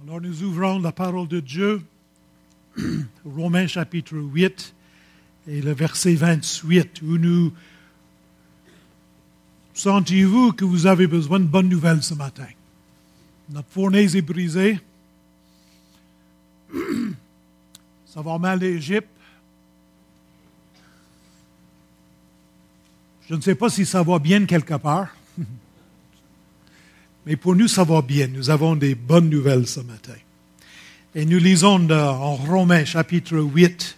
Alors nous ouvrons la parole de Dieu, Romains chapitre 8 et le verset 28, où nous sentez-vous que vous avez besoin de bonnes nouvelles ce matin. Notre fournaise est brisée. Ça va mal l'Égypte. Je ne sais pas si ça va bien quelque part. Mais pour nous, ça va bien. Nous avons des bonnes nouvelles ce matin. Et nous lisons en Romains chapitre 8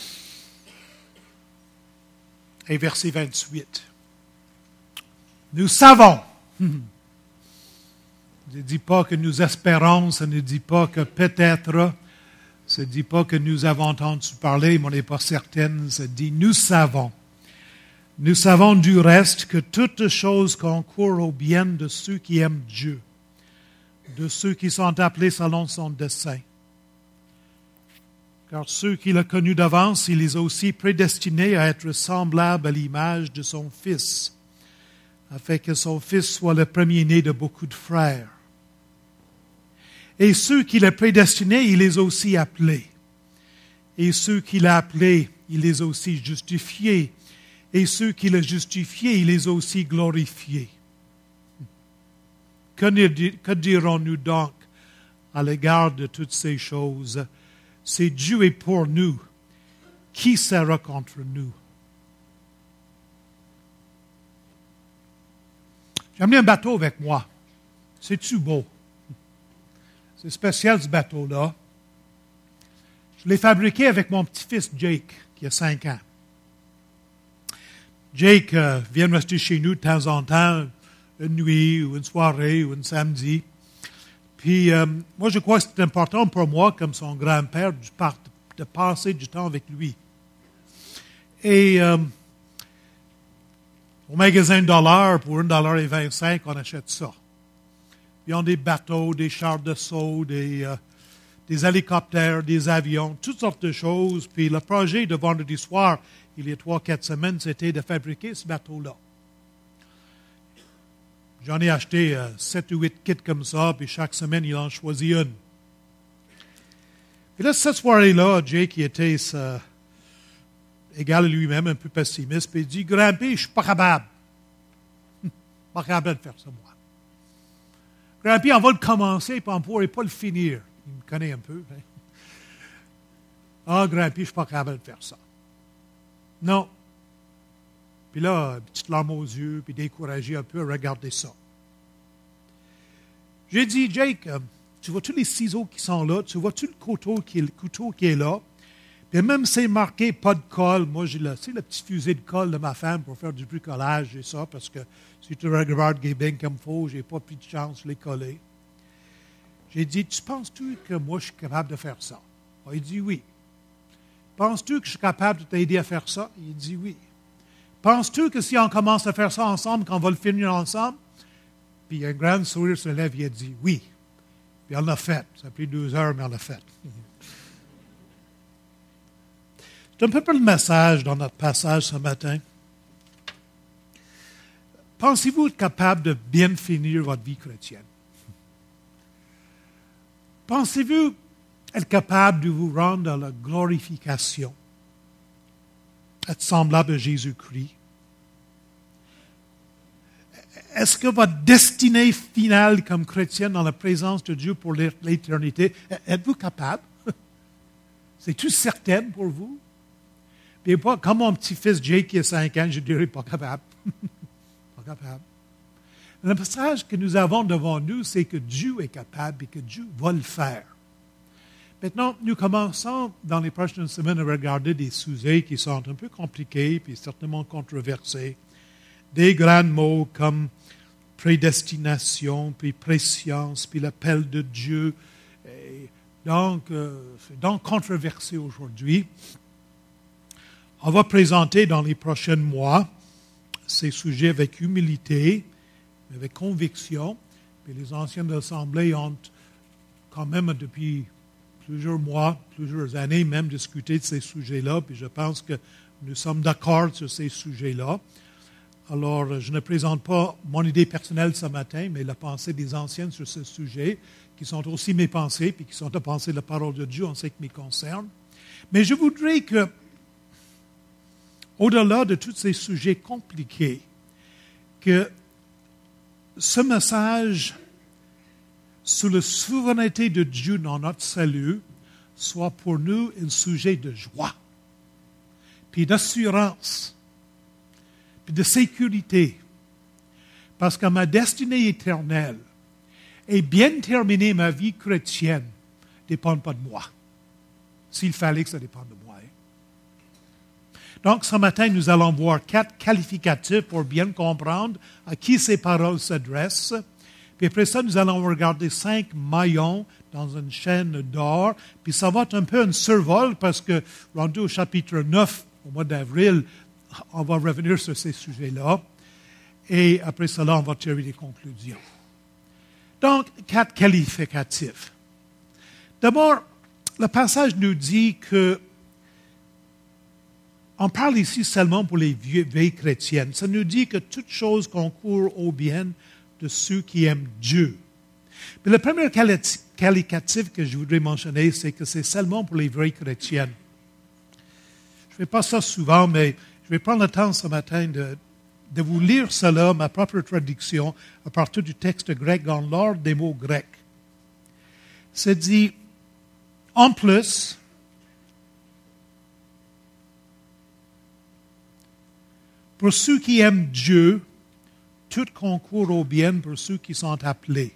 et verset 28. Nous savons. Je ne dis pas que nous espérons, ça ne dit pas que peut-être, ça ne dit pas que nous avons entendu parler, mais on n'est pas certaine, ça dit nous savons. Nous savons du reste que toutes choses concourent au bien de ceux qui aiment Dieu, de ceux qui sont appelés selon son dessein. Car ceux qu'il a connus d'avance, il les a aussi prédestinés à être semblables à l'image de son Fils, afin que son Fils soit le premier-né de beaucoup de frères. Et ceux qu'il a prédestinés, il les a aussi appelés. Et ceux qu'il a appelés, il les a aussi justifiés. Et ceux qu'il a justifiés, il les a aussi glorifiés. Que dirons-nous donc à l'égard de toutes ces choses? Si Dieu est pour nous, qui sera contre nous? J'ai amené un bateau avec moi. C'est-tu beau? C'est spécial ce bateau-là. Je l'ai fabriqué avec mon petit-fils Jake, qui a 5 ans. Jake vient rester chez nous de temps en temps, une nuit ou une soirée ou un samedi. Puis moi, je crois que c'est important pour moi, comme son grand-père, de passer du temps avec lui. Et au magasin de dollars, pour $1,25, on achète ça. Ils ont des bateaux, des chars d'assaut, des hélicoptères, des avions, toutes sortes de choses. Puis le projet de vendredi soir, il y a 3-4 semaines, c'était de fabriquer ce bateau-là. J'en ai acheté 7 ou 8 kits comme ça, puis chaque semaine, il en choisit une. Et là, cette soirée-là, Jake, il était égal à lui-même, un peu pessimiste, puis il dit, « Grand-père, je ne suis pas capable. Pas capable de faire ça, moi. Grand-père, on va le commencer, puis on ne pourrait pas le finir. » Il me connaît un peu. Hein? « Ah, grand-père, je ne suis pas capable de faire ça. » Non. Puis là, petite larme aux yeux, puis découragé un peu à regarder ça. J'ai dit, Jake, tu vois-tu les ciseaux qui sont là? Tu vois-tu le couteau qui est là? Puis même c'est marqué pas de colle. Moi, j'ai le petit fusil de colle de ma femme pour faire du bricolage et ça, parce que si tu regardes bien comme il faut, je n'ai pas plus de chance de les coller. J'ai dit, tu penses-tu que moi, je suis capable de faire ça? Il dit oui. Penses-tu que je suis capable de t'aider à faire ça? Il dit oui. Penses-tu que si on commence à faire ça ensemble, qu'on va le finir ensemble? Puis un grand sourire se lève, il a dit oui. Puis on l'a fait. Ça a pris 2 heures, mais on l'a fait. C'est un peu le message dans notre passage ce matin. Pensez-vous être capable de bien finir votre vie chrétienne? Pensez-vous être capable de vous rendre à la glorification, être semblable à Jésus-Christ? Est-ce que votre destinée finale comme chrétienne dans la présence de Dieu pour l'éternité, êtes-vous capable? C'est-tu certain pour vous? Puis pas comme mon petit-fils Jake qui a 5 ans, je dirais pas capable. Pas capable. Le message que nous avons devant nous, c'est que Dieu est capable et que Dieu va le faire. Maintenant, nous commençons dans les prochaines semaines à regarder des sujets qui sont un peu compliqués puis certainement controversés. Des grands mots comme prédestination, puis préscience, puis l'appel de Dieu. Et donc, c'est donc controversé aujourd'hui. On va présenter dans les prochains mois ces sujets avec humilité, avec conviction. Puis les anciens de l'Assemblée ont quand même depuis plusieurs mois, plusieurs années même discuté de ces sujets-là. Puis je pense que nous sommes d'accord sur ces sujets-là. Alors, je ne présente pas mon idée personnelle ce matin, mais la pensée des anciens sur ce sujet, qui sont aussi mes pensées, puis qui sont la pensée de la parole de Dieu en ce qui me concerne. Mais je voudrais que, au-delà de tous ces sujets compliqués, que ce message sur la souveraineté de Dieu dans notre salut soit pour nous un sujet de joie, puis d'assurance, puis de sécurité. Parce que ma destinée éternelle et bien terminée, ma vie chrétienne ne dépend pas de moi. S'il fallait que ça dépende de moi. Donc, ce matin, nous allons voir 4 qualificatifs pour bien comprendre à qui ces paroles s'adressent. Puis après ça, nous allons regarder 5 maillons dans une chaîne d'or. Puis ça va être un peu un survol parce que, rendu au chapitre 9, au mois d'avril, on va revenir sur ces sujets-là. Et après cela, on va tirer des conclusions. Donc, 4 qualificatifs. D'abord, le passage nous dit que on parle ici seulement pour les vieilles chrétiennes. Ça nous dit que toute chose concourt au bien de ceux qui aiment Dieu. Mais le premier qualificatif que je voudrais mentionner, c'est que c'est seulement pour les vraies chrétiennes. Je ne fais pas ça souvent, mais je vais prendre le temps ce matin de vous lire cela, ma propre traduction, à partir du texte grec dans l'ordre des mots grecs. C'est dit, en plus, pour ceux qui aiment Dieu, tout concourt au bien pour ceux qui sont appelés.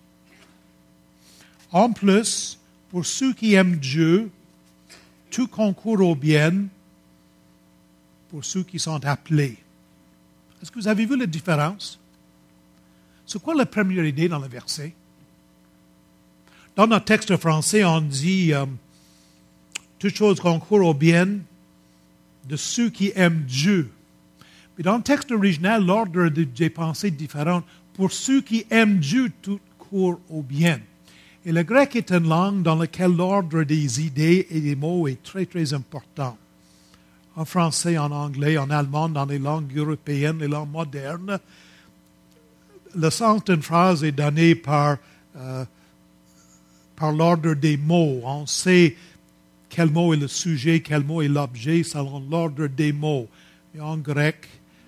En plus, pour ceux qui aiment Dieu, tout concourt au bien pour ceux qui sont appelés. Est-ce que vous avez vu la différence? C'est quoi la première idée dans le verset? Dans notre texte français, on dit toute chose concourt au bien de ceux qui aiment Dieu. Mais dans le texte original, l'ordre des pensées est différent. Pour ceux qui aiment Dieu, tout court au bien. Et le grec est une langue dans laquelle l'ordre des idées et des mots est très, très important. En français, en anglais, en allemand, dans les langues européennes, les langues modernes, le sens d'une phrase est donné par l'ordre des mots. On sait quel mot est le sujet, quel mot est l'objet, selon l'ordre des mots. Et en grec,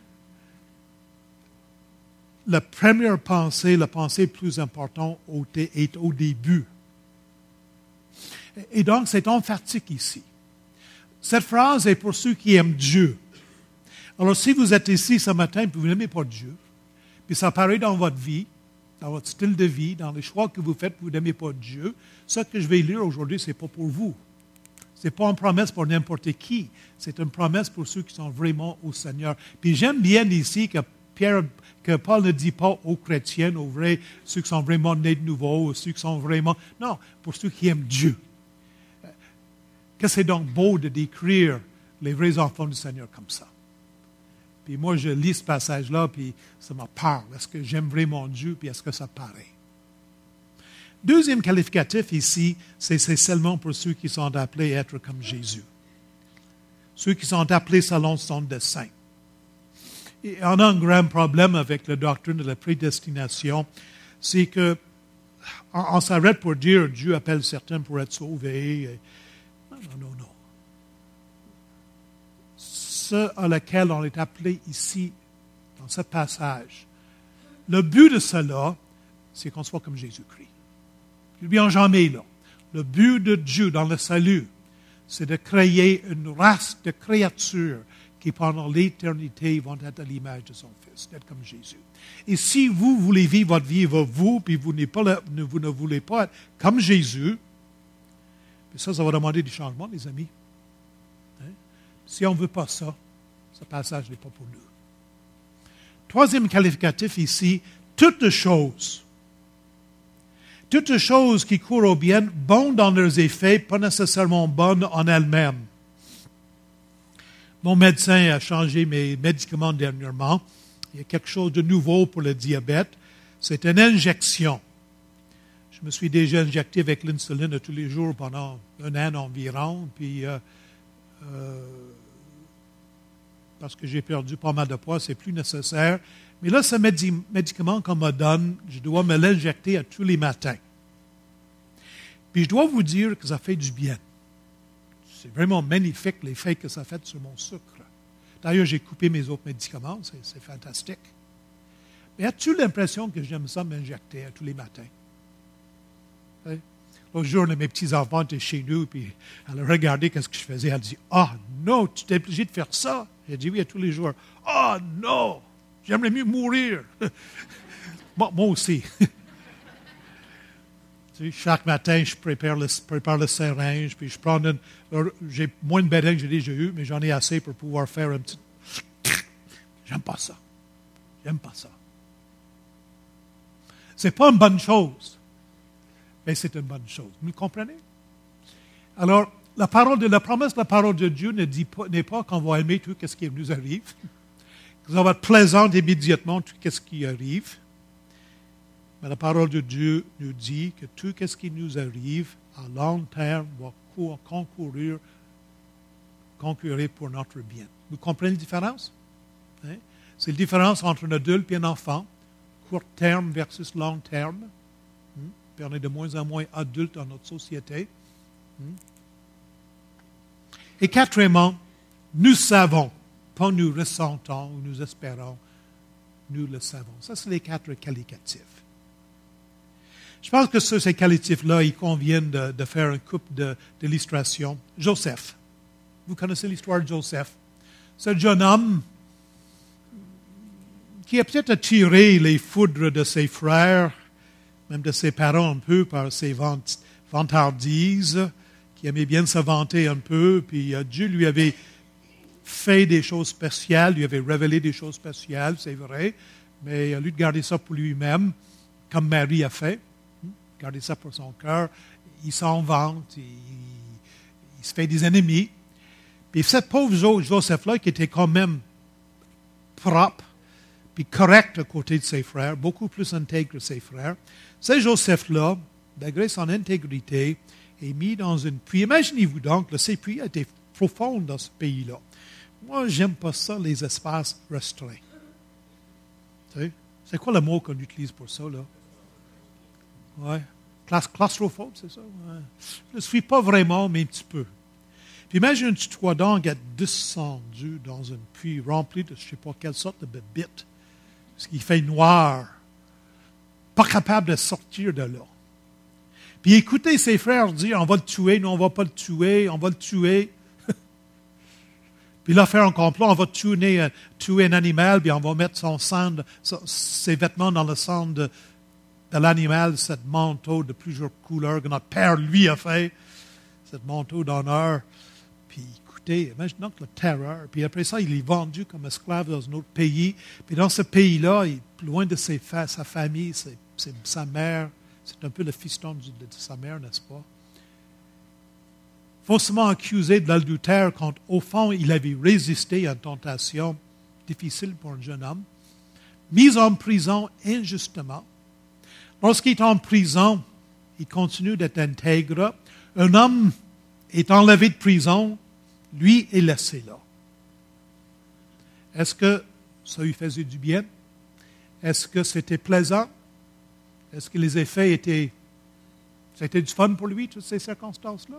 la première pensée, la pensée plus importante est au début. Et donc, c'est emphatique ici. Cette phrase est pour ceux qui aiment Dieu. Alors, si vous êtes ici ce matin et vous n'aimez pas Dieu, puis ça apparaît dans votre vie, dans votre style de vie, dans les choix que vous faites, vous n'aimez pas Dieu, ce que je vais lire aujourd'hui, ce n'est pas pour vous. Ce n'est pas une promesse pour n'importe qui. C'est une promesse pour ceux qui sont vraiment au Seigneur. Puis j'aime bien ici que Paul ne dit pas aux chrétiens, aux vrais, ceux qui sont vraiment nés de nouveau, ceux qui sont vraiment... Non, pour ceux qui aiment Dieu. Que c'est donc beau de décrire les vrais enfants du Seigneur comme ça. Puis moi, je lis ce passage-là, puis ça me parle. Est-ce que j'aime vraiment Dieu, puis est-ce que ça paraît? Deuxième qualificatif ici, c'est seulement pour ceux qui sont appelés à être comme Jésus. Ceux qui sont appelés selon son dessein. Et on a un grand problème avec la doctrine de la prédestination, c'est que on s'arrête pour dire Dieu appelle certains pour être sauvés. Non. Ce à laquelle on est appelé ici, dans ce passage, le but de cela, c'est qu'on soit comme Jésus-Christ. Je dis en jamais là. Le but de Dieu dans le salut, c'est de créer une race de créatures qui pendant l'éternité vont être à l'image de son Fils, d'être comme Jésus. Et si vous voulez vivre votre vie, vous, puis vous ne voulez pas être comme Jésus, ça va demander du changement, les amis. Hein? Si on ne veut pas ça, ce passage n'est pas pour nous. Troisième qualificatif ici, toutes choses qui courent au bien, bonnes dans leurs effets, pas nécessairement bonnes en elles-mêmes. Mon médecin a changé mes médicaments dernièrement. Il y a quelque chose de nouveau pour le diabète. C'est une injection. Je me suis déjà injecté avec l'insuline tous les jours pendant 1 an environ. Puis, parce que j'ai perdu pas mal de poids, c'est plus nécessaire. Mais là, ce médicament qu'on me donne, je dois me l'injecter à tous les matins. Puis je dois vous dire que ça fait du bien. C'est vraiment magnifique l'effet que ça fait sur mon sucre. D'ailleurs, j'ai coupé mes autres médicaments, c'est fantastique. Mais as-tu l'impression que j'aime ça m'injecter à tous les matins? Hein? L'autre jour, mes petits-enfants étaient chez nous, puis elle a regardé ce que je faisais. Elle a dit, « Ah non, tu t'es obligé de faire ça. » J'ai dit, « Oui, à tous les jours. »« Ah non, j'aimerais mieux mourir. » Moi aussi. Tu sais, chaque matin, je prépare le seringue, puis je prends j'ai moins de bédin que j'ai déjà eu, mais j'en ai assez pour pouvoir faire un petit... J'aime pas ça. J'aime pas ça. C'est pas une bonne chose, mais c'est une bonne chose. Vous me comprenez? Alors, la promesse de la parole de Dieu n'est pas qu'on va aimer tout ce qui nous arrive, que ça va être plaisant immédiatement tout ce qui arrive. Mais la parole de Dieu nous dit que tout ce qui nous arrive à long terme va concourir pour notre bien. Vous comprenez la différence? Hein? C'est la différence entre un adulte et un enfant, court terme versus long terme. Puis on est de moins en moins adultes dans notre société. Et quatrièmement, nous savons, pas nous ressentons ou nous espérons, nous le savons. Ça, c'est les 4 qualificatifs. Je pense que sur ces qualificatifs-là, il convient de faire une coupe d'illustrations. Joseph. Vous connaissez l'histoire de Joseph. C'est un jeune homme qui a peut-être attiré les foudres de ses frères, même de ses parents un peu par ses vantardises, qui aimait bien se vanter un peu, puis Dieu lui avait fait des choses spéciales, lui avait révélé des choses spéciales, c'est vrai, mais lui de garder ça pour lui-même, comme Marie a fait. Garder ça pour son cœur, il s'en vante, il se fait des ennemis. Puis ce pauvre Joseph-là, qui était quand même propre, puis correct à côté de ses frères, beaucoup plus intègre que ses frères, ce Joseph-là, malgré son intégrité, est mis dans une puits. Imaginez-vous donc, ces puits étaient profonds dans ce pays-là. Moi, j'aime pas ça, les espaces restreints. Tu sais, c'est quoi le mot qu'on utilise pour ça, là? Oui. Claustrophobe, c'est ça? Ouais. Je ne suis pas vraiment, mais un petit peu. Puis imagine-toi donc être descendu dans une puits remplie de je ne sais pas quelle sorte de bébites, parce qu'il fait noir, pas capable de sortir de là. Puis écouter ses frères dire, on va le tuer, non, on ne va pas le tuer, on va le tuer. Puis là, faire un complot, on va tuer un animal, puis on va mettre ses vêtements dans le sang de l'animal, ce manteau de plusieurs couleurs que notre père, lui, a fait, ce manteau d'honneur. Puis écoutez, imagine donc la terreur. Puis après ça, il est vendu comme esclave dans un autre pays. Puis dans ce pays-là, loin de sa famille, c'est sa mère. C'est un peu le fiston de sa mère, n'est-ce pas? Faussement accusé de l'adultère quand, au fond, il avait résisté à une tentation difficile pour un jeune homme. Mis en prison injustement. Lorsqu'il est en prison, il continue d'être intègre. Un homme est enlevé de prison, lui est laissé là. Est-ce que ça lui faisait du bien? Est-ce que c'était plaisant? Est-ce que les effets c'était du fun pour lui, toutes ces circonstances-là?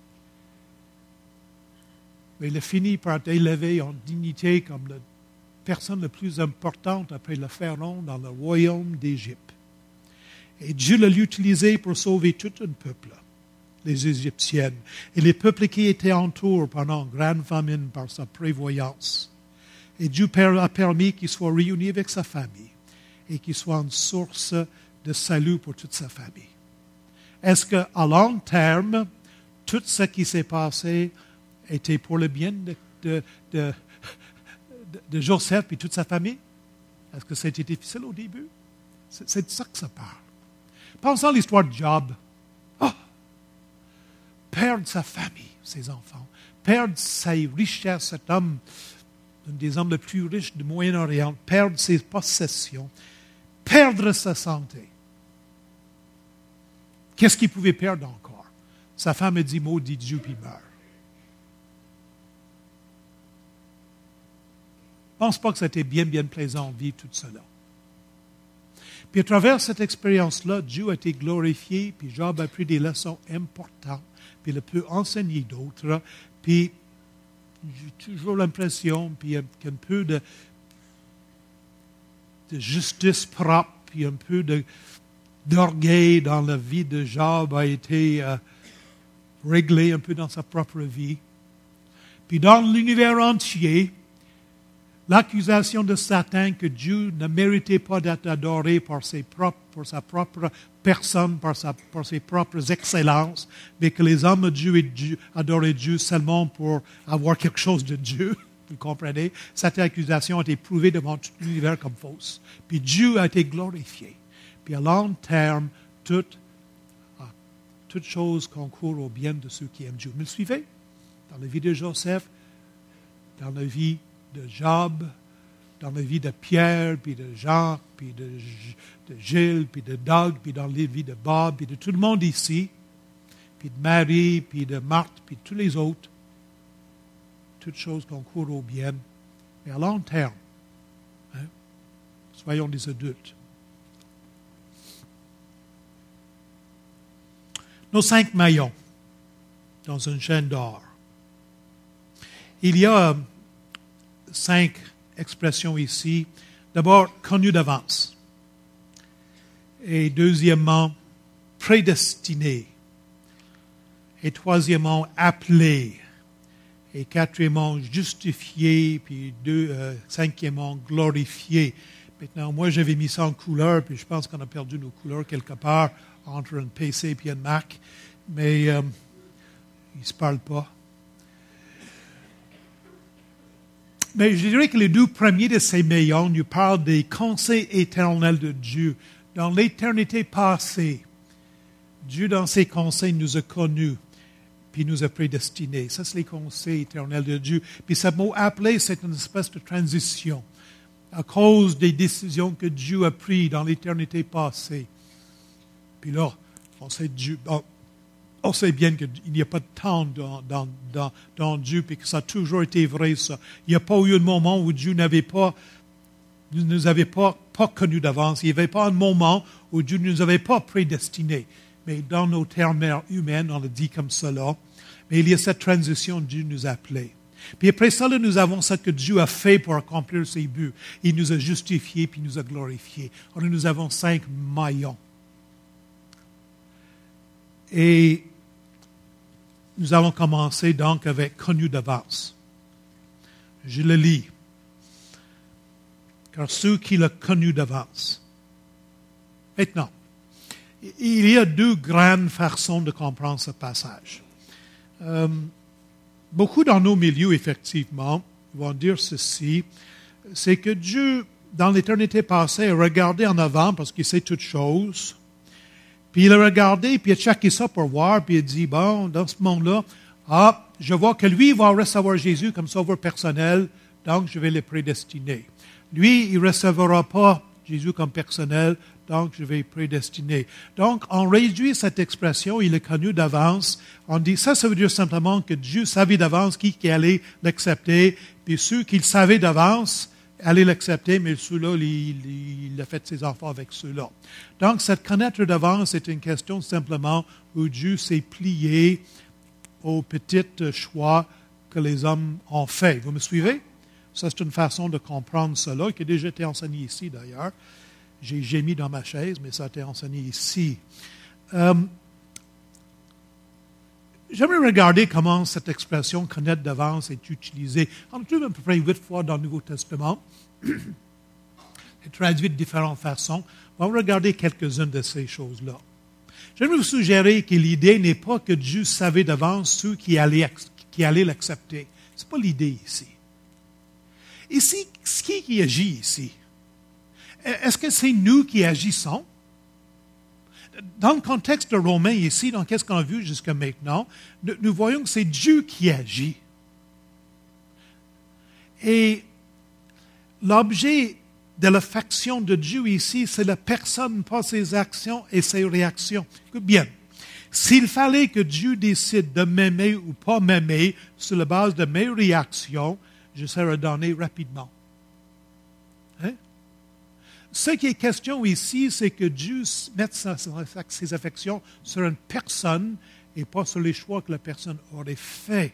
Mais il a fini par être élevé en dignité comme la personne la plus importante après le pharaon dans le royaume d'Égypte. Et Dieu l'a utilisé pour sauver tout un peuple, les Égyptiennes, et les peuples qui étaient autour pendant une grande famine par sa prévoyance. Et Dieu a permis qu'il soit réuni avec sa famille et qu'il soit une source de salut pour toute sa famille. Est-ce qu'à long terme, tout ce qui s'est passé était pour le bien de Joseph et toute sa famille? Est-ce que c'était difficile au début? C'est de ça que ça parle. Pensons à l'histoire de Job. Oh! Perdre sa famille, ses enfants. Perdre ses richesses, cet homme, un des hommes les plus riches du Moyen-Orient. Perdre ses possessions. Perdre sa santé. Qu'est-ce qu'il pouvait perdre encore? Sa femme a dit, maudit Dieu, puis meurt. pense pas que c'était bien plaisant de vivre tout cela. Puis à travers cette expérience-là, Dieu a été glorifié, puis Job a pris des leçons importantes, puis il a pu enseigner d'autres, puis j'ai toujours l'impression, puis qu'un peu de justice propre, puis un peu d'orgueil dans la vie de Job a été réglé un peu dans sa propre vie. Puis dans l'univers entier, l'accusation de Satan que Dieu ne méritait pas d'être adoré pour sa propre personne, pour ses propres excellences, mais que les hommes de Dieu adoraient Dieu seulement pour avoir quelque chose de Dieu. Vous comprenez? Cette accusation a été prouvée devant tout l'univers comme fausse. Puis Dieu a été glorifié. Puis à long terme, toute chose concourt au bien de ceux qui aiment Dieu. Vous me suivez? Dans la vie de Joseph, dans la vie de Job, dans la vie de Pierre, puis de Jean, puis de Gilles, puis de Doug, puis dans la vie de Bob, puis de tout le monde ici, puis de Marie, puis de Marthe, puis de tous les autres. Toutes choses concourent au bien, mais à long terme. Hein? Soyons des adultes. Nos 5 maillons dans une chaîne d'or. Il y a 5 expressions ici. D'abord, connu d'avance. Et deuxièmement, prédestiné. Et troisièmement, appelé. Et quatrièmement, justifié. Puis cinquièmement, glorifié. Maintenant, moi, j'avais mis ça en couleur, puis je pense qu'on a perdu nos couleurs quelque part entre un PC et un Mac. Mais ils ne se parlent pas. Mais je dirais que les 2 premiers de ces maillons nous parlent des conseils éternels de Dieu. Dans l'éternité passée, Dieu, dans ses conseils, nous a connus, puis nous a prédestinés. Ça, c'est les conseils éternels de Dieu. Puis ce mot « appelé », c'est une espèce de transition à cause des décisions que Dieu a prises dans l'éternité passée. Puis là, on sait bien qu'il n'y a pas de temps dans Dieu, puis que ça a toujours été vrai, ça. Il n'y a pas eu un moment où Dieu ne nous avait pas connus d'avance. Il n'y avait pas un moment où Dieu ne nous avait pas prédestinés. Mais dans nos termes humains, on le dit comme cela. Mais il y a cette transition, Dieu nous a appelés. Puis après ça, nous avons ce que Dieu a fait pour accomplir ses buts. Il nous a justifiés, puis il nous a glorifiés. Alors nous avons 5 maillons. Et nous allons commencer donc avec connu d'avance. Je le lis. Car ceux qui l'ont connu d'avance. Maintenant, il y a 2 grandes façons de comprendre ce passage. Beaucoup dans nos milieux, effectivement, vont dire ceci, c'est que Dieu, dans l'éternité passée, a regardé en avant parce qu'il sait toutes choses. Puis il a regardé, puis il a checké ça pour voir, puis il a dit, bon, dans ce monde-là, je vois que lui, il va recevoir Jésus comme sauveur personnel, donc je vais le prédestiner. Lui, il ne recevra pas Jésus comme personnel, donc je vais le prédestiner. Donc, on réduit cette expression, il est connu d'avance. On dit, ça veut dire simplement que Dieu savait d'avance qui allait l'accepter, puis ceux qui le savaient d'avance allaient l'accepter, mais ceux-là, il a fait ses enfants avec ceux-là. Donc, cette connaître d'avance est une question simplement où Dieu s'est plié aux petits choix que les hommes ont faits. Vous me suivez? Ça, c'est une façon de comprendre cela, qui a déjà été enseignée ici, d'ailleurs. J'ai gémi dans ma chaise, mais ça a été enseigné ici. J'aimerais regarder comment cette expression « connaître d'avance » est utilisée. On le trouve à peu près 8 fois dans le Nouveau Testament. C'est traduit de différentes façons. On va regarder quelques-unes de ces choses-là. J'aimerais vous suggérer que l'idée n'est pas que Dieu savait d'avance ceux qui allaient l'accepter. Ce n'est pas l'idée ici. Ici, qui agit ici? Est-ce que c'est nous qui agissons? Dans le contexte de Romains ici, dans qu'est-ce qu'on a vu jusqu'à maintenant, nous voyons que c'est Dieu qui agit. Et l'objet de l'affection de Dieu ici, c'est la personne, pas ses actions et ses réactions. Écoute bien, s'il fallait que Dieu décide de m'aimer ou pas m'aimer sur la base de mes réactions, je serais donné rapidement. Ce qui est question ici, c'est que Dieu mette ses affections sur une personne et pas sur les choix que la personne aurait faits.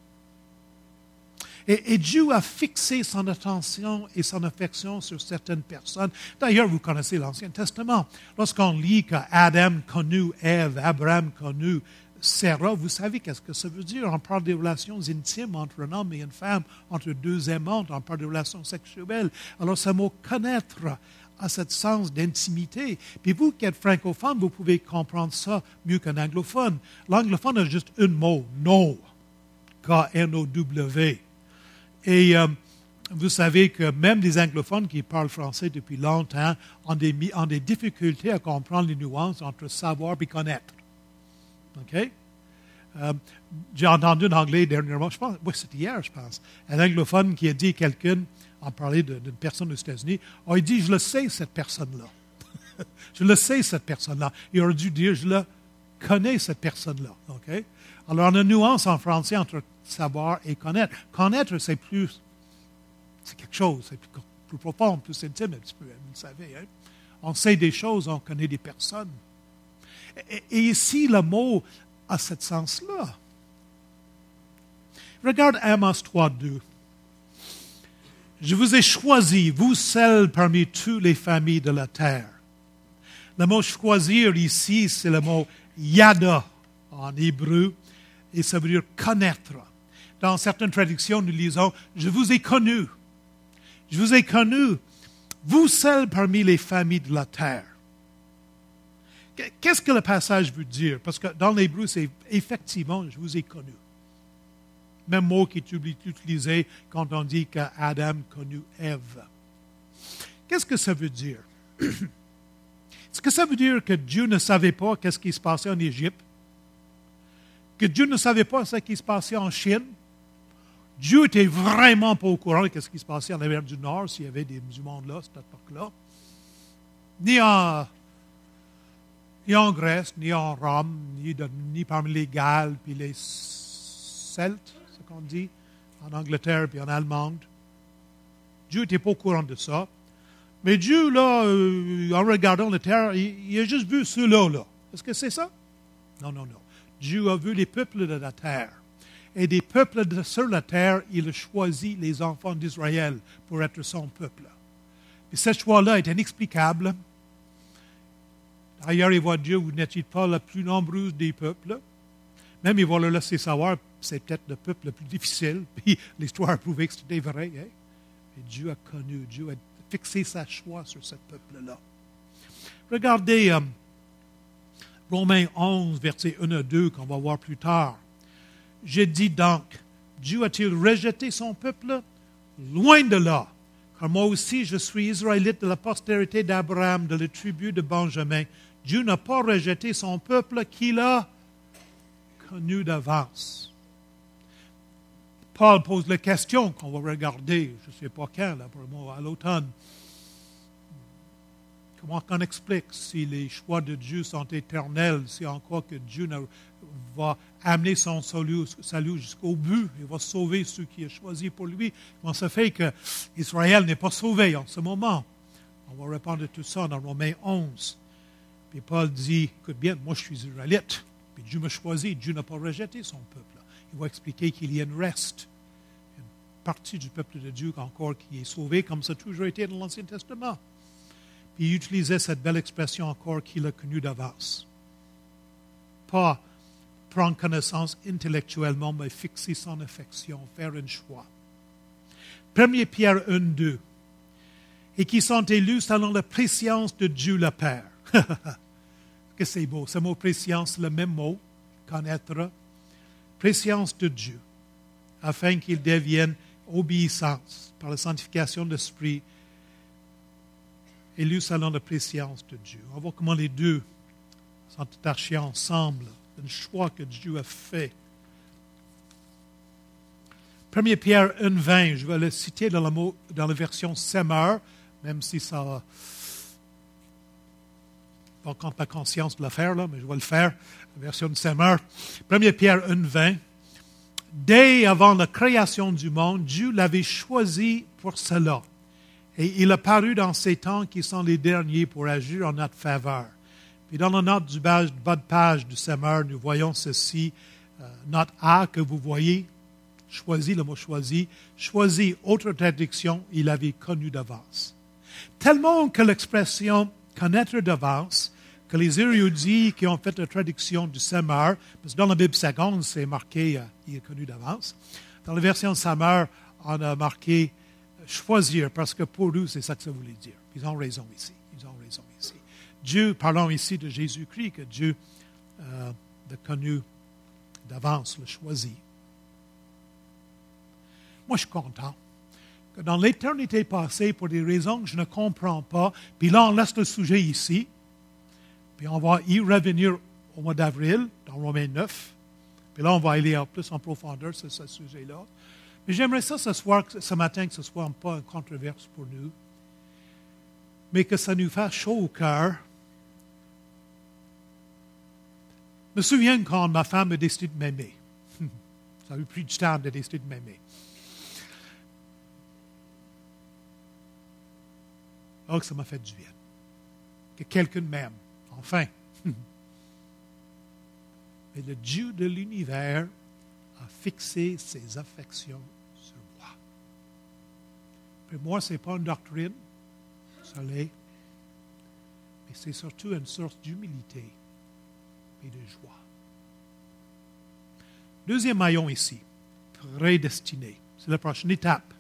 Et Dieu a fixé son attention et son affection sur certaines personnes. D'ailleurs, vous connaissez l'Ancien Testament. Lorsqu'on lit qu'Adam connut Ève, Abraham connut Sarah, vous savez qu'est-ce que ça veut dire? On parle des relations intimes entre un homme et une femme, entre deux aimantes, on parle de relations sexuelles. Alors, ce mot « connaître » a ce sens d'intimité. Puis vous qui êtes francophone, vous pouvez comprendre ça mieux qu'un anglophone. L'anglophone a juste un mot, « know », K-N-O-W. Et vous savez que même les anglophones qui parlent français depuis longtemps ont des difficultés à comprendre les nuances entre savoir et connaître. OK? J'ai entendu en anglais dernièrement, je pense, oui, c'était hier, je pense, un anglophone qui a dit à quelqu'un, on parlait d'une personne aux États-Unis, il dit, je le sais, cette personne-là. Je le sais, cette personne-là. Il aurait dû dire, je le connais, cette personne-là. OK? Alors, on a une nuance en français entre savoir et connaître. Connaître, c'est quelque chose, c'est plus profond, plus intime un petit peu, vous le savez. Hein? On sait des choses, on connaît des personnes. Et ici, le mot a ce sens-là. Regarde Amos 3:2. Je vous ai choisi, vous seuls parmi toutes les familles de la terre. Le mot choisir ici, c'est le mot yada en hébreu, et ça veut dire connaître. Dans certaines traductions, nous lisons « Je vous ai connu. Je vous ai connu, vous seuls parmi les familles de la terre. » Qu'est-ce que le passage veut dire? Parce que dans l'hébreu, c'est effectivement « Je vous ai connu ». Même mot qui est utilisé quand on dit qu'Adam connut Ève. Qu'est-ce que ça veut dire? Est-ce que ça veut dire que Dieu ne savait pas qu'est-ce qui se passait en Égypte? Que Dieu ne savait pas ce qui se passait en Chine? Dieu n'était vraiment pas au courant de ce qui se passait en Amérique du Nord, s'il y avait du monde là, à cette époque-là. Ni en Grèce, ni en Rome, ni parmi les Galles, puis les Celtes, c'est ce qu'on dit, en Angleterre, puis en Allemagne. Dieu n'était pas au courant de ça. Mais Dieu, là, en regardant la terre, il a juste vu ceux-là, là. Est-ce que c'est ça? Non. Dieu a vu les peuples de la terre. Et des peuples sur la terre, il a choisi les enfants d'Israël pour être son peuple. Et ce choix-là est inexplicable. D'ailleurs, il voit Dieu, vous n'êtes pas la plus nombreuse des peuples. Même, il va le laisser savoir, c'est peut-être le peuple le plus difficile. Puis l'histoire a prouvé que c'était vrai. Hein? Et Dieu a connu, Dieu a fixé sa choix sur ce peuple-là. Regardez Romains 11, versets 1 à 2, qu'on va voir plus tard. Je dis donc, Dieu a-t-il rejeté son peuple? Loin de là, car moi aussi je suis israélite de la postérité d'Abraham, de la tribu de Benjamin. Dieu n'a pas rejeté son peuple qu'il a connu d'avance. Paul pose la question qu'on va regarder, je ne sais pas quand, là, pour moi, à l'automne. Comment on explique si les choix de Dieu sont éternels, si on croit que Dieu va amener son salut jusqu'au but, il va sauver ceux qu'il a choisis pour lui. Comment ça fait qu'Israël n'est pas sauvé en ce moment? On va répondre à tout ça dans Romains 11. Puis Paul dit, écoute bien, moi je suis israélite, puis Dieu m'a choisi, Dieu n'a pas rejeté son peuple. Il va expliquer qu'il y a une reste, une partie du peuple de Dieu encore qui est sauvé, comme ça a toujours été dans l'Ancien Testament. Puis il utilisait cette belle expression encore qu'il a connue d'avance. Pas prendre connaissance intellectuellement, mais fixer son affection, faire un choix. 1 Pierre 1:2. Et qui sont élus selon la préscience de Dieu le Père. Que c'est beau. Ce mot préscience, c'est le même mot, connaître. Préscience de Dieu, afin qu'ils deviennent obéissance par la sanctification de l'Esprit, élus selon la préscience de Dieu. On voit comment les deux sont attachés ensemble. Un choix que Dieu a fait. 1 Pierre 1:20, je vais le citer dans la version Semeur, même si ça va pas contre la conscience de le faire, là, mais je vais le faire, la version de Semeur. 1 Pierre 1:20. Dès avant la création du monde, Dieu l'avait choisi pour cela. Et il a paru dans ces temps qui sont les derniers pour agir en notre faveur. Puis dans la note du bas de page du Semeur, nous voyons ceci, note A que vous voyez, choisi, le mot choisi, autre traduction, il avait connu d'avance. Tellement que l'expression connaître d'avance, que les érudits qui ont fait la traduction du Semeur, parce que dans la Bible seconde, c'est marqué il est connu d'avance. Dans la version Semeur, on a marqué choisir, parce que pour nous, c'est ça que ça voulait dire. Ils ont raison ici. Dieu, parlons ici de Jésus-Christ, que Dieu a connu d'avance, le choisi. Moi, je suis content que dans l'éternité passée, pour des raisons que je ne comprends pas, puis là, on laisse le sujet ici, puis on va y revenir au mois d'avril, dans Romains 9, puis là, on va aller plus en profondeur sur ce sujet-là. Mais j'aimerais ça ce matin, que ce ne soit pas une controverse pour nous, mais que ça nous fasse chaud au cœur. Je me souviens quand ma femme a décidé de m'aimer. Ça a eu pris du temps de décider de m'aimer. Oh, que ça m'a fait du bien. Que quelqu'un m'aime. Enfin. Mais le Dieu de l'univers a fixé ses affections sur moi. Pour moi, ce n'est pas une doctrine, ça l'est, mais c'est surtout une source d'humilité et de joie. Deuxième maillon ici, prédestiné. C'est la prochaine étape.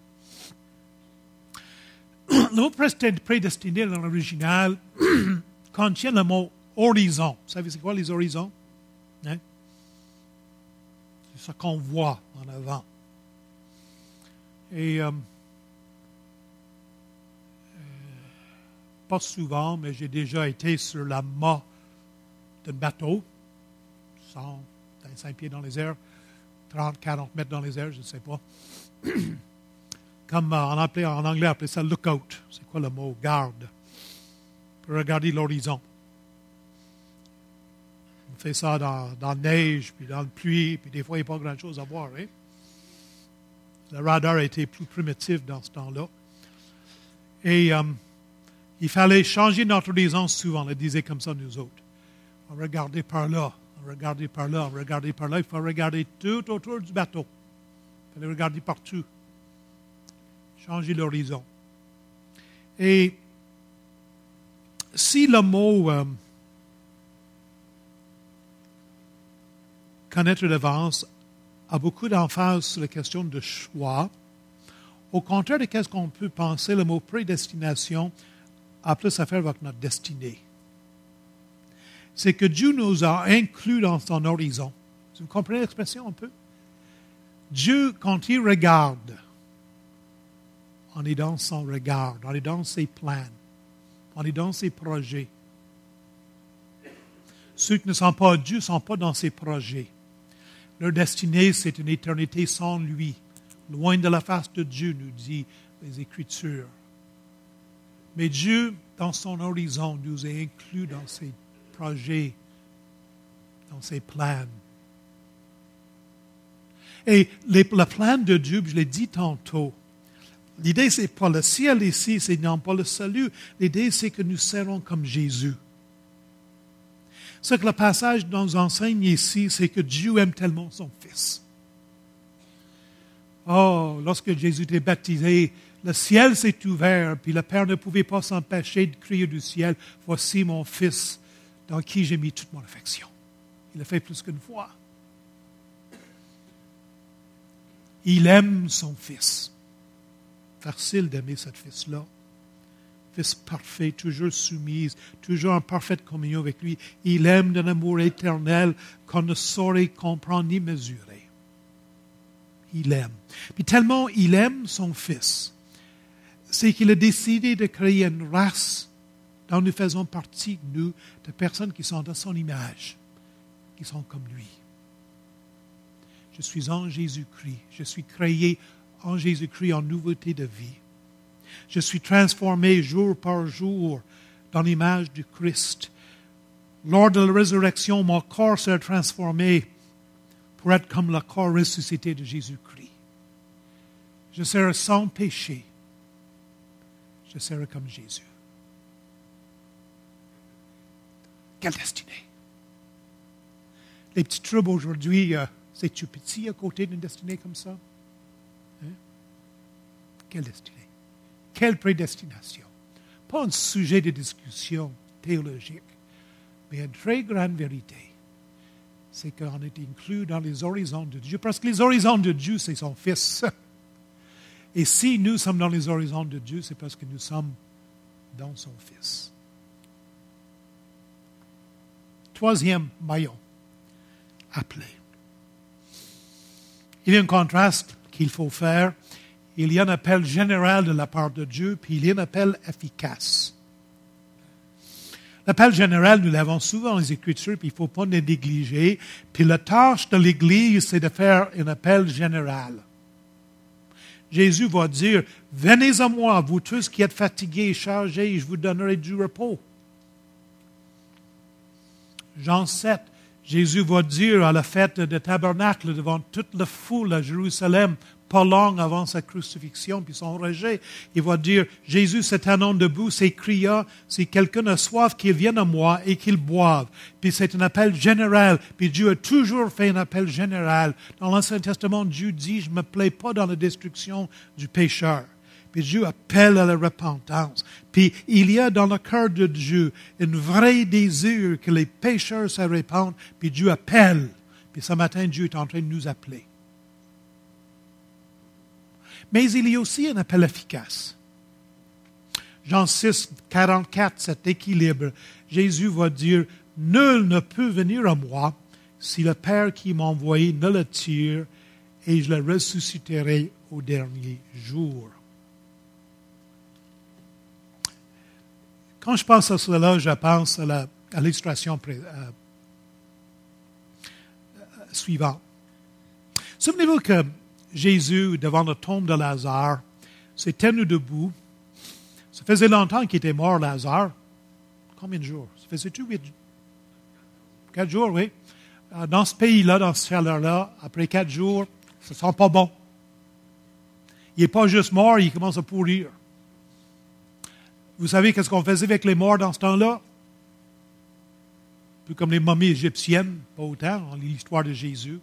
Le mot prédestiné dans l'original contient le mot horizon. Vous savez c'est quoi les horizons? Hein? C'est ça qu'on voit en avant. Et pas souvent, mais j'ai déjà été sur la mât d'un bateau, 125 pieds dans les airs, 30, 40 mètres dans les airs, je ne sais pas. Comme en anglais, on appelait ça lookout. C'est quoi le mot? Garde. Pour regarder l'horizon. On fait ça dans la neige, puis dans la pluie, puis des fois, il n'y a pas grand-chose à voir. Hein? Le radar était plus primitif dans ce temps-là. Et il fallait changer notre horizon souvent. On le disait comme ça, nous autres. On regardait par là, on regardait par là, on regardait par là. Il faut regarder tout autour du bateau. Il fallait regarder partout. Changer l'horizon. Et si le mot connaître d'avance a beaucoup d'emphase sur la question de choix, au contraire de ce qu'on peut penser, le mot prédestination a plus à faire avec notre destinée. C'est que Dieu nous a inclus dans son horizon. Vous comprenez l'expression un peu? Dieu, quand il regarde, on est dans son regard, on est dans ses plans, on est dans ses projets. Ceux qui ne sont pas Dieu ne sont pas dans ses projets. Leur destinée, c'est une éternité sans lui, loin de la face de Dieu, nous dit les Écritures. Mais Dieu, dans son horizon, nous a inclus dans ses projets, dans ses plans. Et le plan de Dieu, je l'ai dit tantôt, l'idée, ce n'est pas le ciel ici, c'est non pas le salut. L'idée, c'est que nous serons comme Jésus. Ce que le passage nous enseigne ici, c'est que Dieu aime tellement son Fils. Oh, lorsque Jésus était baptisé, le ciel s'est ouvert, puis le Père ne pouvait pas s'empêcher de crier du ciel, « Voici mon Fils, dans qui j'ai mis toute mon affection. » Il l'a fait plus qu'une fois. Il aime son Fils. Facile d'aimer ce Fils-là. Fils parfait, toujours soumise, toujours en parfaite communion avec lui. Il aime d'un amour éternel qu'on ne saurait comprendre ni mesurer. Il aime. Puis tellement il aime son Fils, c'est qu'il a décidé de créer une race dont nous faisons partie, nous, de personnes qui sont dans son image, qui sont comme lui. Je suis en Jésus-Christ. Je suis créé en Jésus-Christ en nouveauté de vie. Je suis transformé jour par jour dans l'image du Christ. Lors de la résurrection, mon corps sera transformé pour être comme le corps ressuscité de Jésus-Christ. Je serai sans péché. je serai comme Jésus. Quelle destinée! Les petits troubles aujourd'hui, c'est-tu petit à côté d'une destinée comme ça? Hein? Quelle destinée? Quelle prédestination? Pas un sujet de discussion théologique, mais une très grande vérité. C'est qu'on est inclus dans les horizons de Dieu, parce que les horizons de Dieu, c'est son Fils. Et si nous sommes dans les horizons de Dieu, c'est parce que nous sommes dans son Fils. Troisième maillon, appelé. Il y a un contraste qu'il faut faire. Il y a un appel général de la part de Dieu, puis il y a un appel efficace. L'appel général, nous l'avons souvent dans les Écritures, puis il ne faut pas le négliger. Puis la tâche de l'Église, c'est de faire un appel général. Jésus va dire, « Venez à moi, vous tous qui êtes fatigués et chargés, et je vous donnerai du repos. » Jean 7, Jésus va dire à la fête de Tabernacle devant toute la foule à Jérusalem, pas long avant sa crucifixion puis son rejet, il va dire, Jésus s'étendant debout, s'écria, si quelqu'un a soif, qu'il vienne à moi et qu'il boive. Puis c'est un appel général. Puis Dieu a toujours fait un appel général. Dans l'Ancien Testament, Dieu dit, je ne me plais pas dans la destruction du pécheur. Puis Dieu appelle à la repentance. Puis il y a dans le cœur de Dieu un vrai désir que les pécheurs se répandent. Puis Dieu appelle. Puis ce matin, Dieu est en train de nous appeler. Mais il y a aussi un appel efficace. Jean 6, 44, cet équilibre. Jésus va dire, « Nul ne peut venir à moi si le Père qui m'a envoyé ne le tire, et je le ressusciterai au dernier jour. » Quand je pense à cela, je pense à l'illustration suivante. Souvenez-vous que Jésus, devant la tombe de Lazare, s'est tenu debout. Ça faisait longtemps qu'il était mort, Lazare. Combien de jours? Ça faisait-tu 4 jours, oui. Dans ce pays-là, dans cette chaleur-là, après 4 jours, ça ne sent pas bon. Il n'est pas juste mort, il commence à pourrir. Vous savez qu'est-ce qu'on faisait avec les morts dans ce temps-là? Un peu comme les momies égyptiennes, pas autant, on lit l'histoire de Jésus.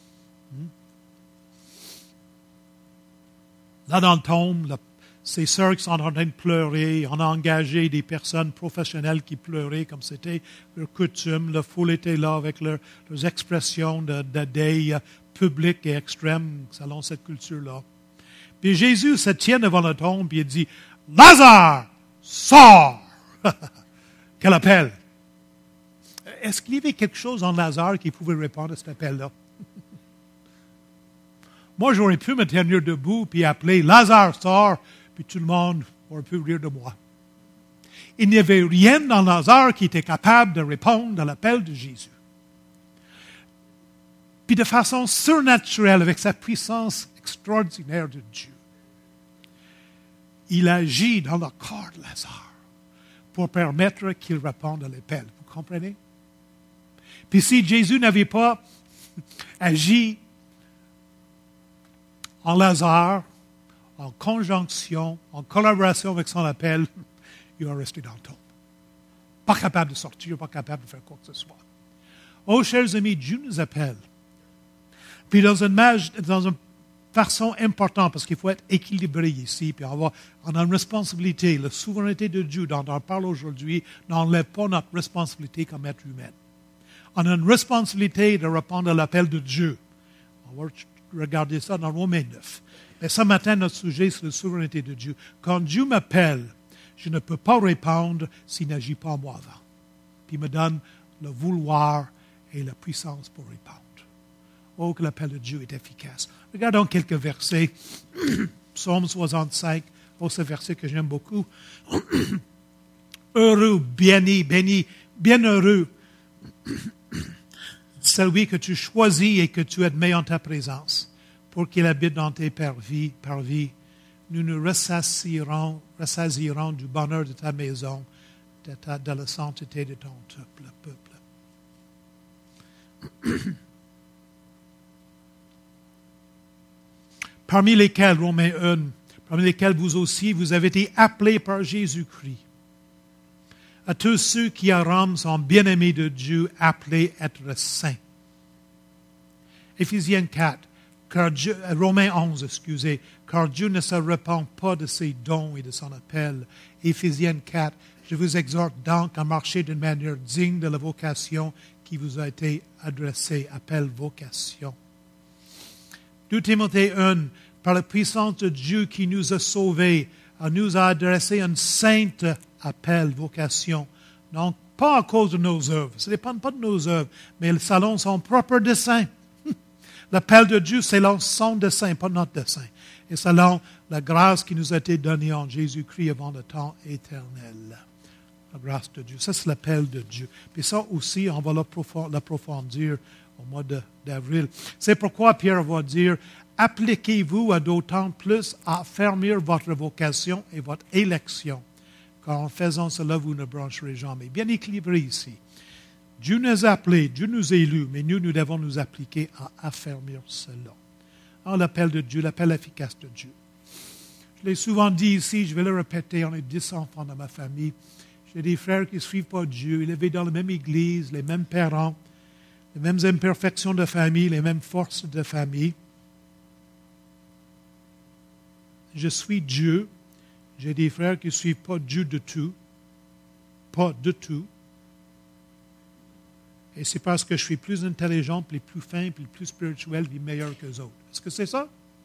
Là, dans le tombe, ces sœurs qui sont en train de pleurer, on a engagé des personnes professionnelles qui pleuraient comme c'était leur coutume. La foule était là avec leurs expressions de deuil public et extrême selon cette culture-là. Puis Jésus se tient devant la tombe et il dit, « Lazare, sors! » Quel appel! Est-ce qu'il y avait quelque chose en Lazare qui pouvait répondre à cet appel-là? Moi, j'aurais pu me tenir debout puis appeler « Lazare, sors !» puis tout le monde aurait pu rire de moi. Il n'y avait rien dans Lazare qui était capable de répondre à l'appel de Jésus. Puis de façon surnaturelle, avec sa puissance extraordinaire de Dieu, il agit dans le corps de Lazare pour permettre qu'il réponde à l'appel. Vous comprenez? Puis si Jésus n'avait pas agi en Lazare, en conjonction, en collaboration avec son appel, il va rester dans le tombe. Pas capable de sortir, pas capable de faire quoi que ce soit. Oh, chers amis, Dieu nous appelle. Puis dans une façon importante, parce qu'il faut être équilibré ici, puis on a une responsabilité. La souveraineté de Dieu dont on parle aujourd'hui n'enlève pas notre responsabilité comme être humain. On a une responsabilité de répondre à l'appel de Dieu. On va regarder ça dans Romains 9. Mais ce matin, notre sujet, c'est la souveraineté de Dieu. Quand Dieu m'appelle, je ne peux pas répondre s'il n'agit pas en moi avant. Puis il me donne le vouloir et la puissance pour répondre. Oh, que l'appel de Dieu est efficace. Regardons quelques versets. Psaume 65. Oh, ce verset que j'aime beaucoup. Heureux, béni, bienheureux, celui que tu choisis et que tu admets en ta présence, pour qu'il habite dans tes parvis. Nous nous rassasirons du bonheur de ta maison, de la sainteté de ton peuple. Parmi lesquels, Romains 1, parmi lesquels vous aussi, vous avez été appelés par Jésus-Christ. À tous ceux qui à Rome sont bien-aimés de Dieu, appelés à être saints. Éphésiens 4, Romains 11, excusez, car Dieu ne se repent pas de ses dons et de son appel. Éphésiens 4, je vous exhorte donc à marcher d'une manière digne de la vocation qui vous a été adressée, appel, vocation. 2 Timothée 1, par la puissance de Dieu qui nous a sauvés, nous a adressé un sainte appel, vocation. Donc, pas à cause de nos œuvres. Ça ne dépend pas de nos œuvres, mais selon son propre dessein. L'appel de Dieu, c'est son dessein, pas notre dessein. Et selon la grâce qui nous a été donnée en Jésus-Christ avant le temps éternel. La grâce de Dieu. Ça, c'est l'appel de Dieu. Puis ça aussi, on va l'approfondir au mois d'avril. C'est pourquoi Pierre va dire, appliquez-vous à d'autant plus à affermir votre vocation et votre élection. Car en faisant cela, vous ne brancherez jamais. Bien équilibré ici. Dieu nous a appelés, Dieu nous a élus, mais nous devons nous appliquer à affermir cela. L'appel de Dieu, l'appel efficace de Dieu. Je l'ai souvent dit ici, je vais le répéter, on est 10 enfants dans ma famille. J'ai des frères qui ne suivent pas Dieu, élevés dans la même église, les mêmes parents, les mêmes imperfections de famille, les mêmes forces de famille. Je suis Dieu. J'ai des frères qui ne suivent pas Dieu de tout. Pas de tout. Et c'est parce que je suis plus intelligent, plus fin, plus spirituel, puis meilleur que les autres. Est-ce que c'est ça? Non.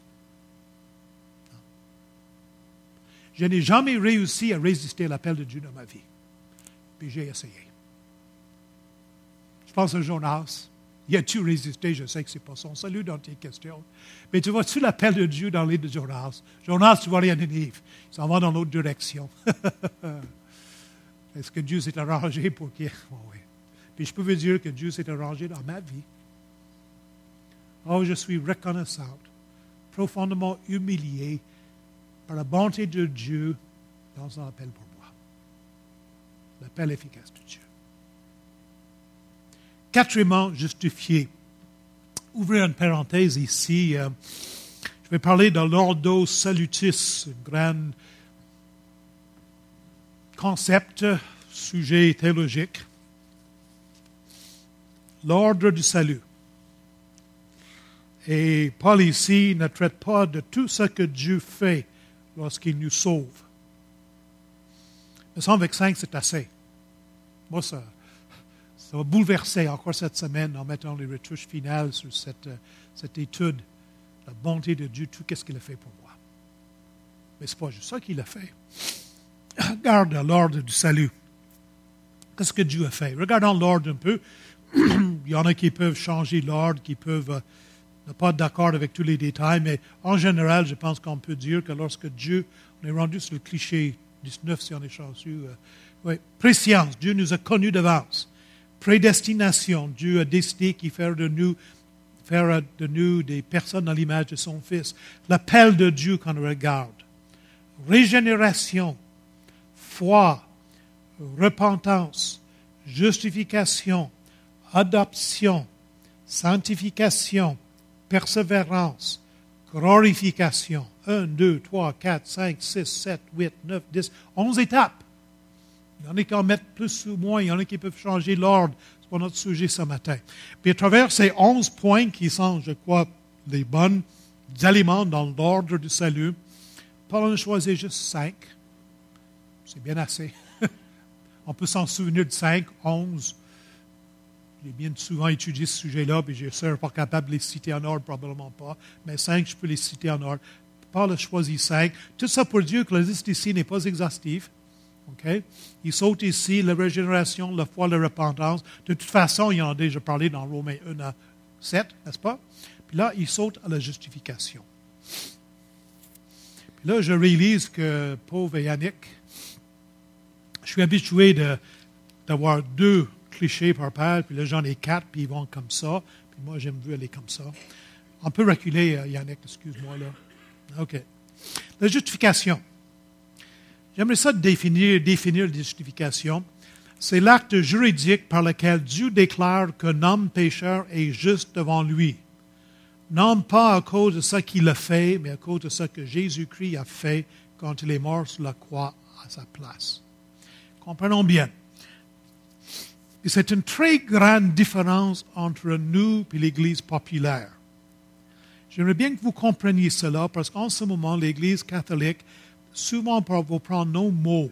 Je n'ai jamais réussi à résister à l'appel de Dieu dans ma vie. Puis j'ai essayé. Je pense à Jonas. Y a-tu résisté? Je sais que ce n'est pas son salut dans tes questions. Mais tu vois-tu l'appel de Dieu dans l'île de Jonas? Jonas, tu vois rien de Ninive. Il s'en va dans l'autre direction. Est-ce que Dieu s'est arrangé pour qu'il... Oh, oui. Puis je peux vous dire que Dieu s'est arrangé dans ma vie. Oh, je suis reconnaissante, profondément humilié par la bonté de Dieu dans son appel pour moi. L'appel efficace de Dieu. Quatrièmement, justifié. Ouvrez une parenthèse ici. Je vais parler de l'ordo salutis, un grand concept, sujet théologique. L'ordre du salut. Et Paul ici ne traite pas de tout ce que Dieu fait lorsqu'il nous sauve. Me semble que 5, c'est assez. Moi, ça va bouleverser encore cette semaine en mettant les retouches finales sur cette étude. La bonté de Dieu, tout ce qu'il a fait pour moi. Mais ce n'est pas juste ça qu'il a fait. Regarde l'ordre du salut. Qu'est-ce que Dieu a fait? Regardons l'ordre un peu. Il y en a qui peuvent changer l'ordre, qui peuvent ne pas être d'accord avec tous les détails, mais en général, je pense qu'on peut dire que lorsque Dieu, on est rendu sur le cliché 19 si on est chanceux, préscience, Dieu nous a connus d'avance. Prédestination, Dieu a décidé qu'il ferait de nous des personnes à l'image de son Fils. L'appel de Dieu qu'on regarde. Régénération, foi, repentance, justification, adoption, sanctification, persévérance, glorification. 1, 2, 3, 4, 5, 6, 7, 8, 9, 10, 11 étapes. Il y en a qui en mettent plus ou moins, il y en a qui peuvent changer l'ordre. C'est pas notre sujet ce matin. Puis à travers ces 11 points qui sont, je crois, les bons éléments dans l'ordre du salut, Paul en a choisi juste 5. C'est bien assez. On peut s'en souvenir de 5, 11. J'ai bien souvent étudié ce sujet-là, puis je ne serais pas capable de les citer en ordre, probablement pas. Mais 5, je peux les citer en ordre. Paul a choisi 5. Tout ça pour dire que la liste ici n'est pas exhaustive. Okay? Il saute ici la régénération, la foi, la repentance. De toute façon, il en a déjà parlé dans Romains 1 à 7, n'est-ce pas? Puis là, il saute à la justification. Puis là, je réalise que, pauvre Yannick, je suis habitué d'avoir 2 clichés par page, puis là, j'en ai 4, puis ils vont comme ça. Puis moi, j'aime mieux aller comme ça. On peut reculer, Yannick, excuse-moi, là. OK. La justification. J'aimerais ça définir la justification. C'est l'acte juridique par lequel Dieu déclare qu'un homme pécheur est juste devant lui. non pas à cause de ce qu'il a fait, mais à cause de ce que Jésus-Christ a fait quand il est mort sur la croix à sa place. Comprenons bien. Et c'est une très grande différence entre nous et l'Église populaire. J'aimerais bien que vous compreniez cela parce qu'en ce moment, l'Église catholique souvent va prendre nos mots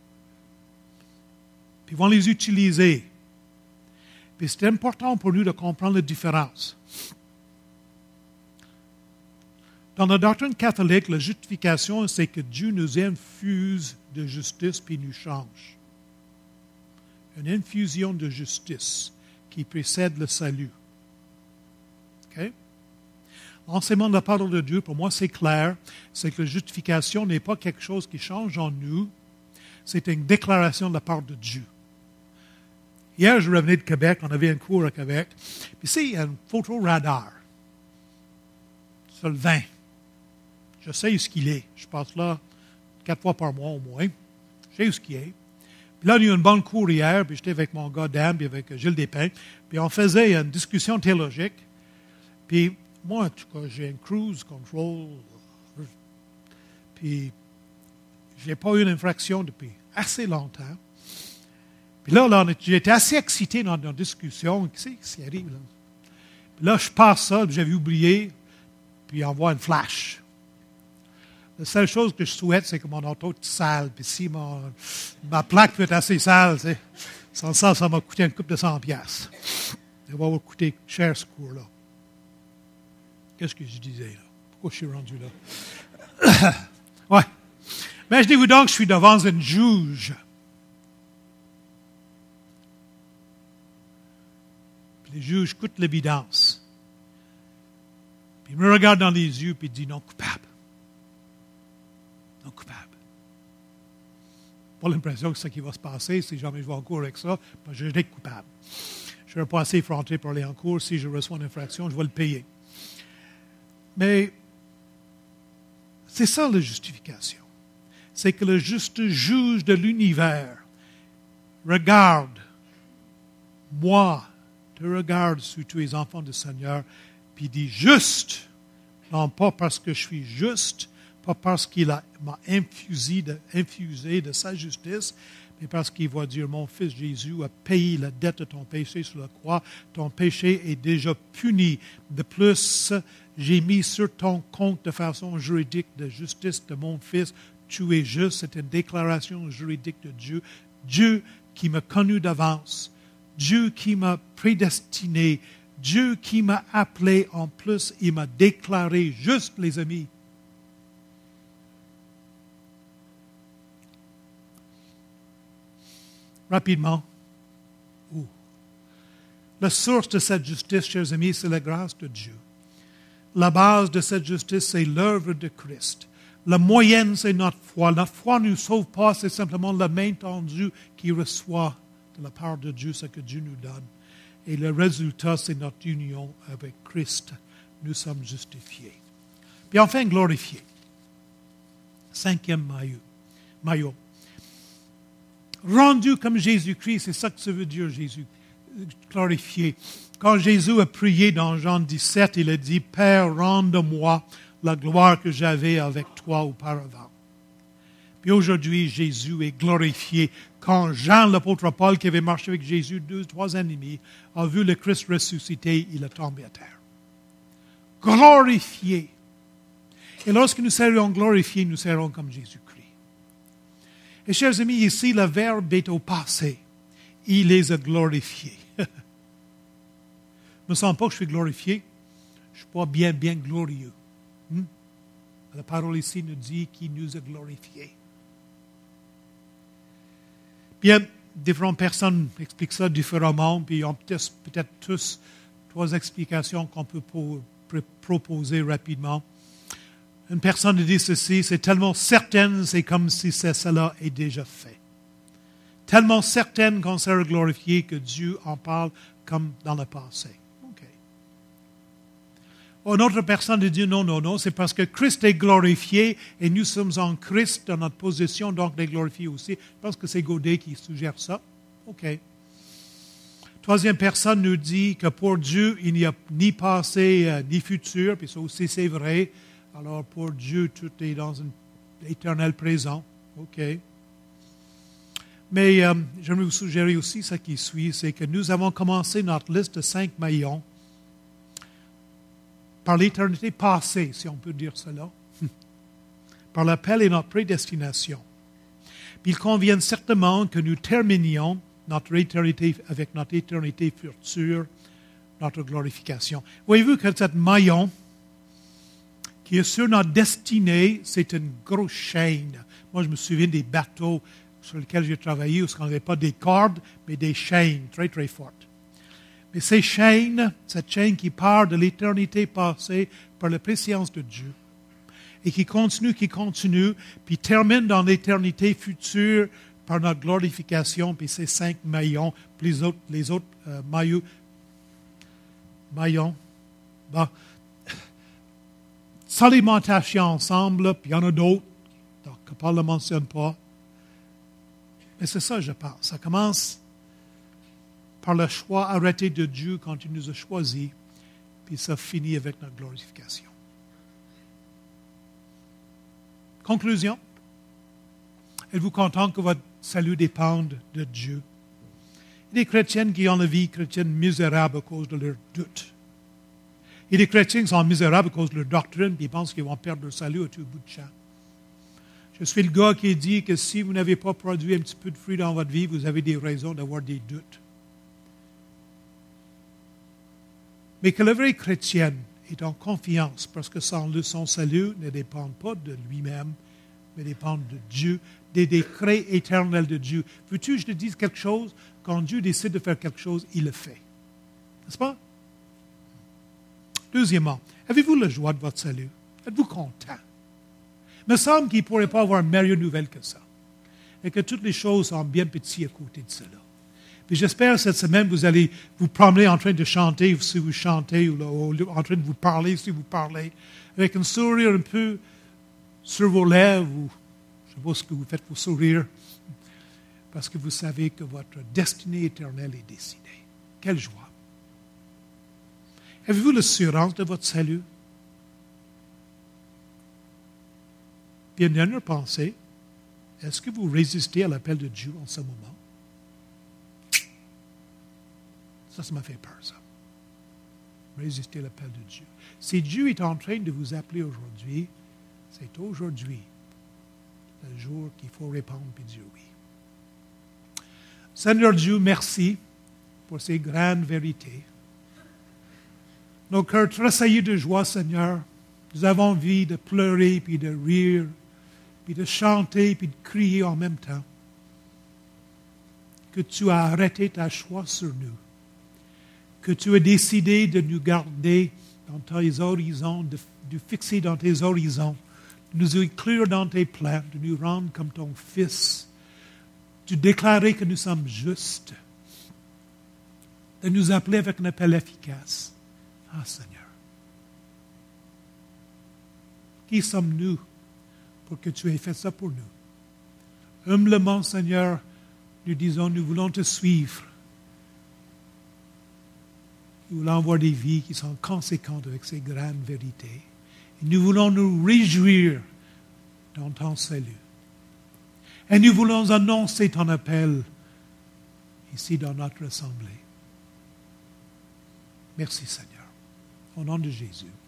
puis vont les utiliser. Puis c'est important pour nous de comprendre la différence. Dans la doctrine catholique, la justification, c'est que Dieu nous infuse de justice puis nous change. Une infusion de justice qui précède le salut. OK? L'enseignement de la parole de Dieu, pour moi, c'est clair, c'est que la justification n'est pas quelque chose qui change en nous, c'est une déclaration de la part de Dieu. Hier, je revenais de Québec, on avait un cours à Québec, puis ici, il y a un photoradar sur le vin. Je sais où ce qu'il est. Je passe là 4 fois par mois au moins. Je sais où ce qu'il est. Puis là, il y a eu une bonne cour hier, puis j'étais avec mon gars Dan, puis avec Gilles Despins, puis on faisait une discussion théologique. Puis moi, en tout cas, j'ai un cruise control, puis je n'ai pas eu une infraction depuis assez longtemps. Puis là j'étais assez excité dans notre discussion. Qu'est-ce qui arrive, là? Puis là, je passe ça, puis j'avais oublié, puis on voit une flash. La seule chose que je souhaite, c'est que mon auto est sale. Puis si ma plaque peut être assez sale, sans ça m'a coûté une couple de 100$. Ça va vous coûter cher ce cours-là. Qu'est-ce que je disais là? Pourquoi je suis rendu là? Ouais. Imaginez-vous donc que je suis devant un juge. Puis le juge écoute l'évidence. Puis il me regarde dans les yeux et il dit non coupable. Non coupable. Pas l'impression que c'est ce qui va se passer si jamais je vais en cours avec ça, parce que je suis coupable. Je ne serai pas assez effronté pour aller en cours. Si je reçois une infraction, je vais le payer. Mais c'est ça la justification. C'est que le juste juge de l'univers regarde, moi, te regarde sur tous les enfants du Seigneur, puis dit juste, non pas parce que je suis juste, pas parce qu'il m'a infusé de sa justice, mais parce qu'il va dire, mon fils Jésus a payé la dette de ton péché sur la croix, ton péché est déjà puni. De plus, j'ai mis sur ton compte de façon juridique de justice de mon fils, tu es juste, c'est une déclaration juridique de Dieu. Dieu qui m'a connu d'avance, Dieu qui m'a prédestiné, Dieu qui m'a appelé en plus, il m'a déclaré juste, les amis. Rapidement. La source de cette justice, chers amis, c'est la grâce de Dieu. La base de cette justice, c'est l'œuvre de Christ. La moyenne, c'est notre foi. La foi ne nous sauve pas, c'est simplement la main tendue qui reçoit de la part de Dieu ce que Dieu nous donne. Et le résultat, c'est notre union avec Christ. Nous sommes justifiés. Puis enfin, glorifiés. 5e maillot. Rendu comme Jésus-Christ, c'est ça que ça veut dire, Jésus, glorifié. Quand Jésus a prié dans Jean 17, il a dit, « Père, rende-moi la gloire que j'avais avec toi auparavant. » Puis aujourd'hui, Jésus est glorifié. Quand Jean, l'apôtre Paul, qui avait marché avec Jésus 2-3 ans et demi, a vu le Christ ressuscité, il est tombé à terre. Glorifié. Et lorsque nous serons glorifiés, nous serons comme Jésus-Christ. Et chers amis, ici, le verbe est au passé. Il les a glorifiés. Je ne me sens pas que je suis glorifié. Je ne suis pas bien glorieux. La parole ici nous dit qu'il nous a glorifiés. Bien, différentes personnes expliquent ça différemment, puis on peut-être tous 3 explications qu'on peut proposer rapidement. Une personne dit ceci, c'est tellement certain, c'est comme si cela est déjà fait. Tellement certain qu'on sera glorifié que Dieu en parle comme dans le passé. OK. Une autre personne dit non, c'est parce que Christ est glorifié et nous sommes en Christ dans notre position, donc les glorifiés aussi. Je pense que c'est Godet qui suggère ça. OK. Troisième personne nous dit que pour Dieu, il n'y a ni passé ni futur, puis ça aussi c'est vrai. Alors pour Dieu, tout est dans un éternel présent. OK. Mais j'aimerais vous suggérer aussi ce qui suit, c'est que nous avons commencé notre liste de 5 maillons par l'éternité passée, si on peut dire cela, par l'appel et notre prédestination. Puis il convient certainement que nous terminions notre éternité avec notre éternité future, notre glorification. Voyez-vous que cet maillon qui est sur notre destinée, c'est une grosse chaîne. Moi, je me souviens des bateaux sur lesquels j'ai travaillé où on n'avait pas des cordes, mais des chaînes très, très fortes. Mais ces chaînes, cette chaîne qui part de l'éternité passée par la préscience de Dieu, et qui continue, puis termine dans l'éternité future par notre glorification, puis ces 5 maillons, puis les autres maillons, bon, sans les montages ensemble, puis il y en a d'autres, donc Paul ne le mentionne pas. Mais c'est ça, je pense. Ça commence par le choix arrêté de Dieu quand il nous a choisis, puis ça finit avec notre glorification. Conclusion. Êtes-vous content que votre salut dépende de Dieu? Il y a des chrétiens qui ont la vie chrétienne misérable à cause de leurs doutes. Il y a des chrétiens qui sont misérables à cause de leur doctrine, puis ils pensent qu'ils vont perdre leur salut à tout bout de champ. Je suis le gars qui dit que si vous n'avez pas produit un petit peu de fruit dans votre vie, vous avez des raisons d'avoir des doutes. Mais que le vrai chrétien est en confiance parce que son salut ne dépend pas de lui-même, mais dépend de Dieu, des décrets éternels de Dieu. Veux-tu que je te dise quelque chose? Quand Dieu décide de faire quelque chose, il le fait. N'est-ce pas? Deuxièmement, avez-vous la joie de votre salut? Êtes-vous content? Il me semble qu'il ne pourrait pas avoir une meilleure nouvelle que ça. Et que toutes les choses sont bien petites à côté de cela. Puis j'espère cette semaine, vous allez vous promener en train de chanter si vous chantez, ou en train de vous parler si vous parlez, avec un sourire un peu sur vos lèvres, ou je ne sais pas ce que vous faites pour sourire, parce que vous savez que votre destinée éternelle est décidée. Quelle joie! Avez-vous l'assurance de votre salut? Puis une dernière pensée, est-ce que vous résistez à l'appel de Dieu en ce moment? Ça m'a fait peur, ça. Résister à l'appel de Dieu. Si Dieu est en train de vous appeler aujourd'hui, c'est aujourd'hui le jour qu'il faut répondre et dire oui. Seigneur Dieu, merci pour ces grandes vérités. Nos cœurs tressaillis de joie, Seigneur. Nous avons envie de pleurer, puis de rire, puis de chanter, puis de crier en même temps. Que tu as arrêté ta choix sur nous. Que tu as décidé de nous garder dans tes horizons, de fixer dans tes horizons, de nous inclure dans tes plans, de nous rendre comme ton Fils, de déclarer que nous sommes justes, de nous appeler avec un appel efficace. Ah, Seigneur. Qui sommes-nous pour que tu aies fait ça pour nous? Humblement, Seigneur, nous disons, nous voulons te suivre. Nous voulons avoir des vies qui sont conséquentes avec ces grandes vérités. Et nous voulons nous réjouir dans ton salut. Et nous voulons annoncer ton appel ici dans notre assemblée. Merci Seigneur. Au nom de Jésus.